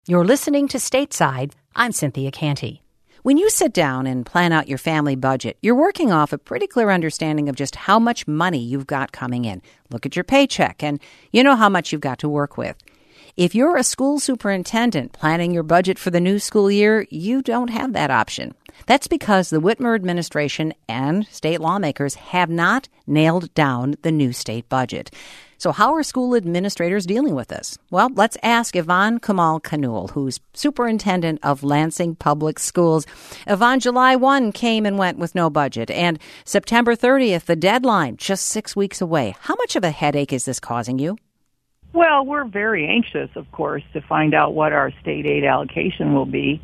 You're listening to Stateside. I'm Cynthia Canty. When you sit down and plan out your family budget, you're working off a pretty clear understanding of just how much money you've got coming in. Look at your paycheck, and you know how much you've got to work with. If you're a school superintendent planning your budget for the new school year, you don't have that option. That's because the Whitmer administration and state lawmakers have not nailed down the new state budget. So how are school administrators dealing with this? Well, let's ask Yvonne Kamal-Kanul, who's superintendent of Lansing Public Schools. Yvonne, July 1 came and went with no budget, and September 30th, the deadline, just 6 weeks away. How much of a headache is this causing you? Well, we're very anxious, of course, to find out what our state aid allocation will be.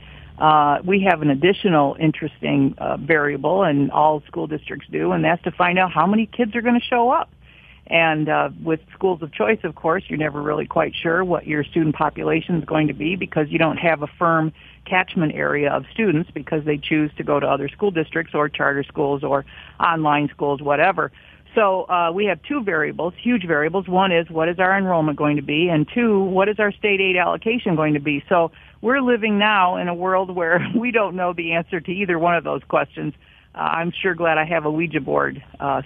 We have an additional interesting variable, and all school districts do, and that's to find out how many kids are going to show up. And with schools of choice, of course, you're never really quite sure what your student population is going to be because you don't have a firm catchment area of students because they choose to go to other school districts or charter schools or online schools, whatever. So we have two variables, huge variables. One is what is our enrollment going to be, and two, what is our state aid allocation going to be? So we're living now in a world where we don't know the answer to either one of those questions. I'm sure glad I have a Ouija board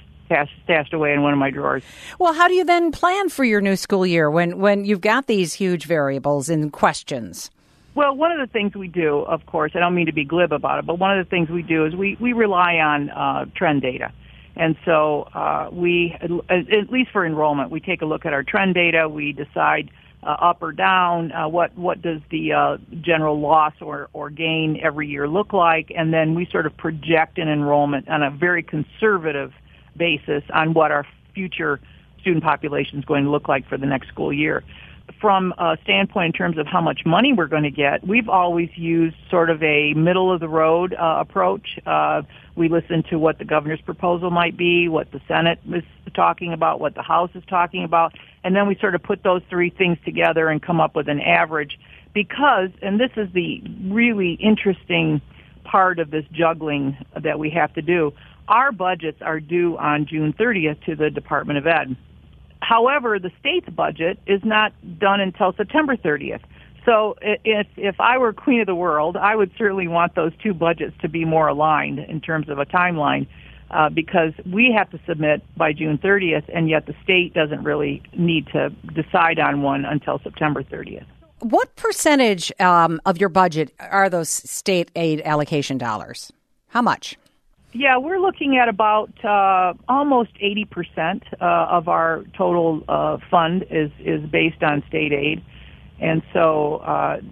stashed away in one of my drawers. Well, how do you then plan for your new school year when you've got these huge variables and questions? Well, one of the things we do, of course, I don't mean to be glib about it, but one of the things we do is we rely on trend data. And so we, at least for enrollment, we take a look at our trend data. We decide up or down what does the general loss or gain every year look like, and then we sort of project an enrollment on a very conservative basis on what our future student population is going to look like for the next school year. From a standpoint in terms of how much money we're going to get, we've always used sort of a middle-of-the-road approach. We listen to what the governor's proposal might be, what the Senate is talking about, what the House is talking about, and then we sort of put those three things together and come up with an average because, and this is the really interesting part of this juggling that we have to do, our budgets are due on June 30th to the Department of Ed. However, the state's budget is not done until September 30th. So if I were queen of the world, I would certainly want those two budgets to be more aligned in terms of a timeline because we have to submit by June 30th, and yet the state doesn't really need to decide on one until September 30th. What percentage of your budget are those state aid allocation dollars? How much? Yeah, we're looking at about almost 80% of our total fund is based on state aid, and so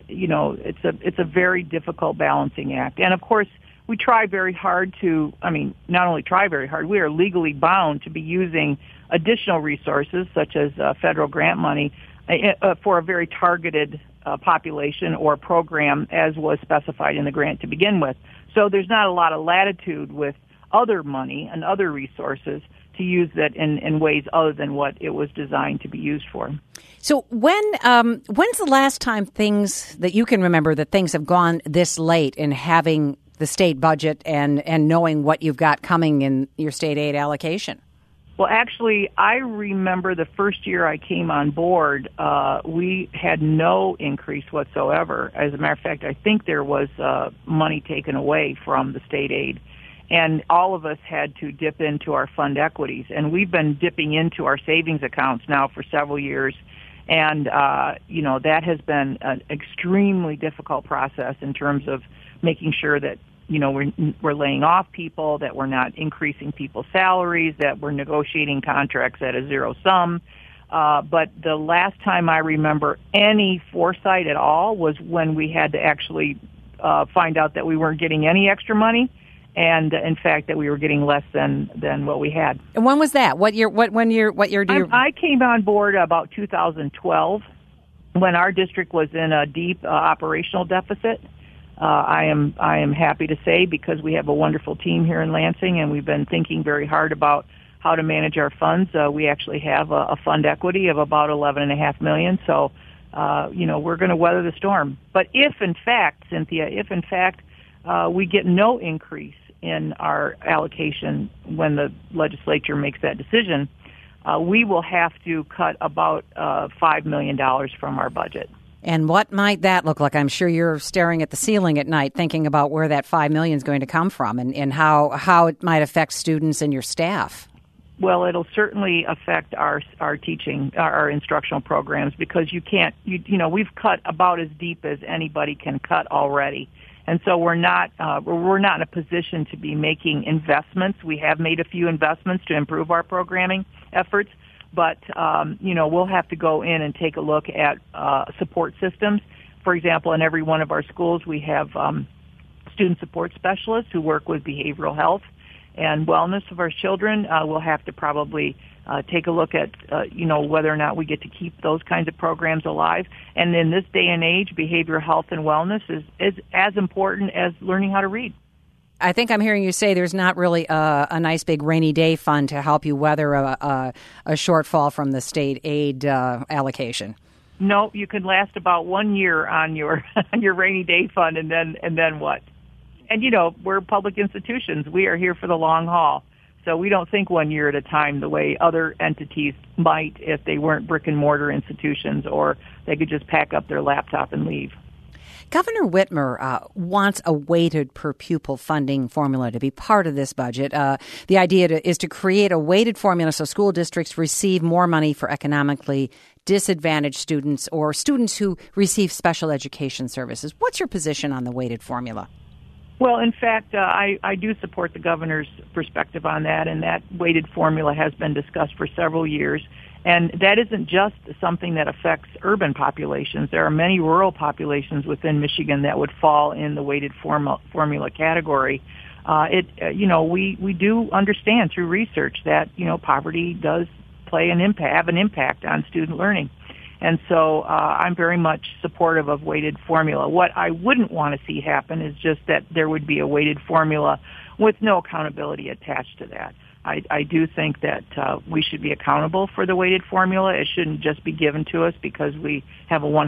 it's a very difficult balancing act. And of course, we try very hard to. I mean, not only try very hard, we are legally bound to be using additional resources such as federal grant money for a very targeted population or program as was specified in the grant to begin with. So there's not a lot of latitude with other money and other resources to use that in ways other than what it was designed to be used for. So when's the last time things that you can remember that things have gone this late in having the state budget and knowing what you've got coming in your state aid allocation? Well, actually, I remember the first year I came on board, we had no increase whatsoever. As a matter of fact, I think there was money taken away from the state aid, and all of us had to dip into our fund equities. And we've been dipping into our savings accounts now for several years, and that has been an extremely difficult process in terms of making sure that we're laying off people, that we're not increasing people's salaries, that we're negotiating contracts at a zero sum. But the last time I remember any foresight at all was when we had to actually find out that we weren't getting any extra money, and in fact that we were getting less than what we had. And when was that? What year? What year do you? I came on board about 2012 when our district was in a deep operational deficit. I am happy to say, because we have a wonderful team here in Lansing, and we've been thinking very hard about how to manage our funds. We actually have a fund equity of about $11.5 million. So, we're going to weather the storm. But if in fact, Cynthia, we get no increase in our allocation when the legislature makes that decision, we will have to cut about $5 million from our budget. And what might that look like? I'm sure you're staring at the ceiling at night thinking about where that $5 million is going to come from and how it might affect students and your staff. Well, it'll certainly affect our teaching, our instructional programs, because you can't, we've cut about as deep as anybody can cut already. And so we're not in a position to be making investments. We have made a few investments to improve our programming efforts, but, we'll have to go in and take a look at support systems. For example, in every one of our schools, we have student support specialists who work with behavioral health and wellness of our children. We'll have to probably take a look at, whether or not we get to keep those kinds of programs alive. And in this day and age, behavioral health and wellness is as important as learning how to read. I think I'm hearing you say there's not really a nice big rainy day fund to help you weather a shortfall from the state aid allocation. No, you can last about 1 year on your on your rainy day fund, and then what? And, we're public institutions. We are here for the long haul. So we don't think 1 year at a time the way other entities might if they weren't brick-and-mortar institutions or they could just pack up their laptop and leave. Governor Whitmer wants a weighted per-pupil funding formula to be part of this budget. The idea is to create a weighted formula so school districts receive more money for economically disadvantaged students or students who receive special education services. What's your position on the weighted formula? Well, in fact, I do support the governor's perspective on that, and that weighted formula has been discussed for several years. And that isn't just something that affects urban populations. There are many rural populations within Michigan that would fall in the weighted formula category. We do understand through research that, poverty does have an impact on student learning. And so I'm very much supportive of weighted formula. What I wouldn't want to see happen is just that there would be a weighted formula with no accountability attached to that. I do think that we should be accountable for the weighted formula. It shouldn't just be given to us because we have a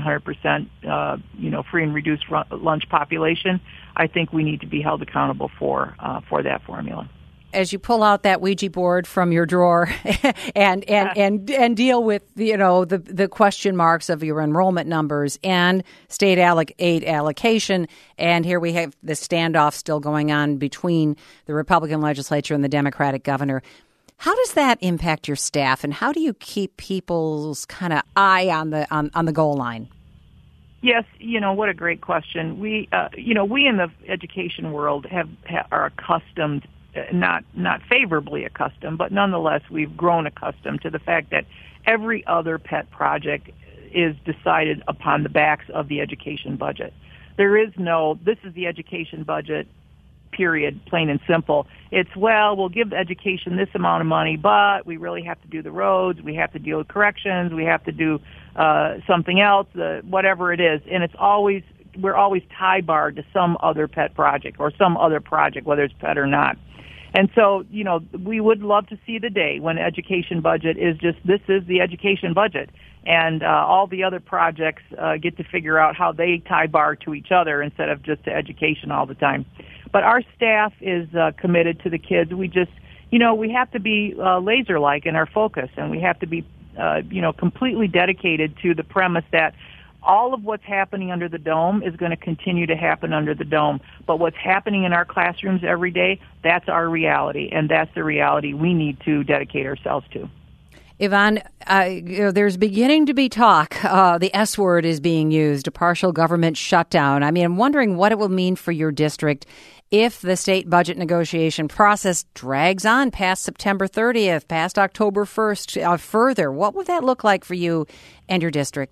100% free and reduced lunch population. I think we need to be held accountable for that formula. As you pull out that Ouija board from your drawer and deal with the question marks of your enrollment numbers and state aid allocation, and here we have the standoff still going on between the Republican legislature and the Democratic governor. How does that impact your staff, and how do you keep people's kind of eye on the goal line? Yes, what a great question. We in the education world are accustomed. Not favorably accustomed, but nonetheless, we've grown accustomed to the fact that every other pet project is decided upon the backs of the education budget. There is this is the education budget, period, plain and simple. It's, we'll give the education this amount of money, but we really have to do the roads, we have to deal with corrections, we have to do something else, whatever it is. And we're always tie-barred to some other pet project or some other project, whether it's pet or not. And so, we would love to see the day when education budget is just, this is the education budget. And all the other projects get to figure out how they tie bar to each other instead of just to education all the time. But our staff is committed to the kids. We just, we have to be laser-like in our focus, and we have to be, completely dedicated to the premise that all of what's happening under the dome is going to continue to happen under the dome. But what's happening in our classrooms every day, that's our reality, and that's the reality we need to dedicate ourselves to. Yvonne, there's beginning to be talk, the S word is being used, a partial government shutdown. I mean, I'm wondering what it will mean for your district if the state budget negotiation process drags on past September 30th, past October 1st, further. What would that look like for you and your district?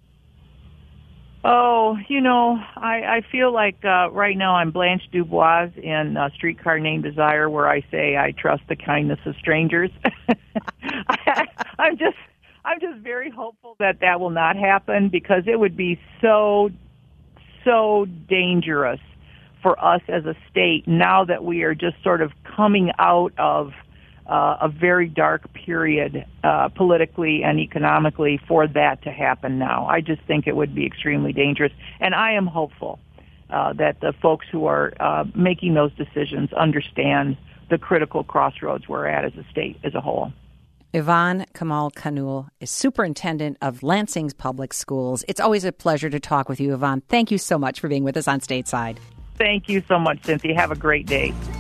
Oh, I feel like right now I'm Blanche Dubois in Streetcar Named Desire, where I say I trust the kindness of strangers. I'm just very hopeful that will not happen, because it would be so dangerous for us as a state now that we are just sort of coming out of a very dark period politically and economically for that to happen now. I just think it would be extremely dangerous. And I am hopeful that the folks who are making those decisions understand the critical crossroads we're at as a state as a whole. Yvonne Kamal Kanul is superintendent of Lansing's Public Schools. It's always a pleasure to talk with you, Yvonne. Thank you so much for being with us on Stateside. Thank you so much, Cynthia. Have a great day.